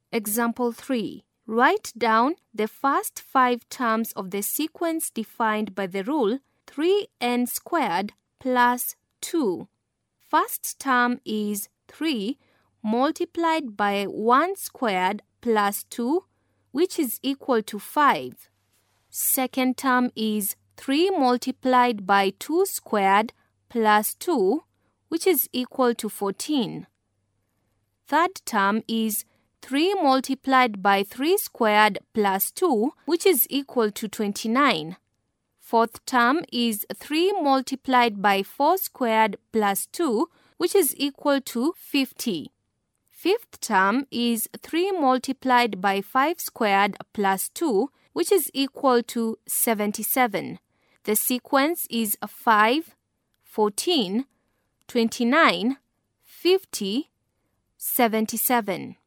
Example 3. Write down the first 5 terms of the sequence defined by the rule 3n squared plus 2. First term is 3 multiplied by 1 squared plus 2, which is equal to 5. Second term is 3 multiplied by 2 squared plus 2, which is equal to 14. Third term is 3 multiplied by 3 squared plus 2, which is equal to 29. Fourth term is 3 multiplied by 4 squared plus 2, which is equal to 50. Fifth term is 3 multiplied by 5 squared plus 2, which is equal to 77. The sequence is 5, 14, 29, 50, 77.